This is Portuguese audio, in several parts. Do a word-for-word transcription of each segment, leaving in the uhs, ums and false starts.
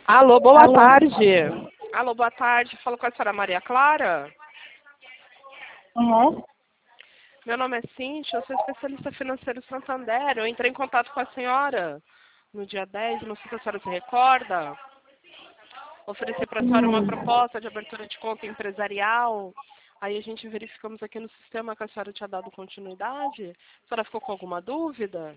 Alô, boa Alô? tarde. Alô, boa tarde. Falo com a senhora Maria Clara. Quem é? Meu nome é Cíntia, eu sou especialista financeiro Santander. Eu entrei em contato com a senhora no dia dez, não sei se a senhora se recorda. Ofereci para a senhora uma Hum, proposta de abertura de conta empresarial. Aí a gente verificamos aqui no sistema que a senhora tinha dado continuidade. A senhora ficou com alguma dúvida?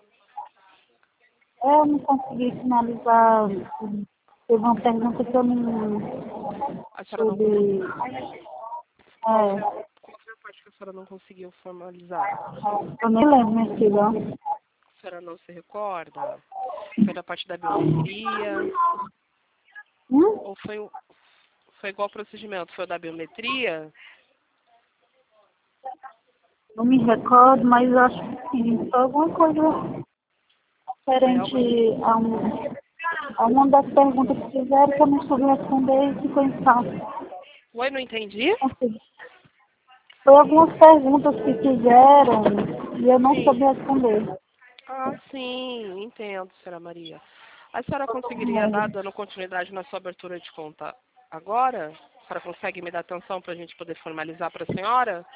eu não consegui finalizar. Teve uma pergunta que eu não A senhora não soube. conseguiu. Qual foi a, É, qual foi a parte que a senhora não conseguiu formalizar? eu nem lembro, minha filha. A senhora não se recorda? Foi da parte da biometria? Hum? Ou foi, o- foi igual procedimento? Foi o da biometria? Não me recordo, mas acho que sim. Foi alguma coisa Foi algo assim? referente a, um, a uma das perguntas que fizeram que eu não soube responder e ficou em falta. Oi, não entendi? Consegui. Foi algumas perguntas que fizeram e eu não soube Sim. responder. Ah, sim, entendo, senhora Maria. A senhora conseguiria dar, É. dando continuidade na sua abertura de conta agora? A senhora consegue me dar atenção para a gente poder formalizar para a senhora?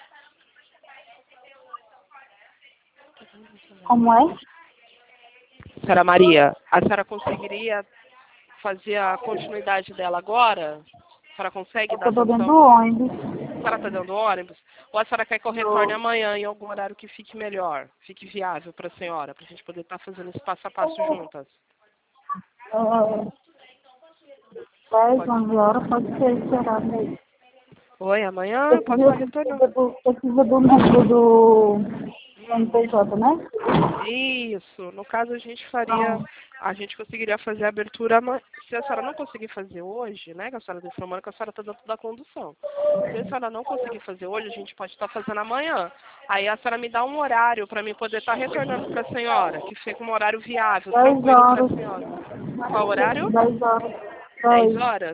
Como é? Senhora Maria, a senhora conseguiria fazer a continuidade dela agora? A senhora consegue É que dar eu tô dentro atenção? do ônibus. A senhora está dando ônibus? Ou a senhora quer que eu retorne Tô, amanhã em algum horário que fique melhor, fique viável para a senhora, para a gente poder estar fazendo esse passo a passo juntas? é, dez, Pode. onze horas, pode ser esse horário aí. Oi, amanhã eu posso Precisa, estar retornando. precisa, do, precisa do número do N P J, né? Isso. No caso, a gente faria, Não. a gente conseguiria fazer a abertura amanhã. Se a senhora não conseguir fazer hoje, né, que a senhora está informando que a senhora está dentro da condução. Se a senhora não conseguir fazer hoje, a gente pode estar fazendo amanhã. Aí a senhora me dá um horário para mim poder estar retornando para a senhora, que fica um horário viável, dez tranquilo para a horas. senhora. Qual horário? dez horas. Dez dez. horas?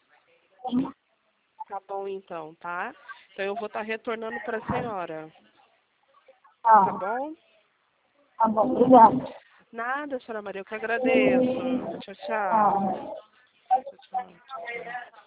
Tá bom então, tá? Então eu vou estar retornando para a senhora. Tá Tá. bom? Tá bom, obrigada. Nada, senhora Maria, eu que agradeço. Tchau, tchau. Tá. Tchau, tchau. Tchau, tchau.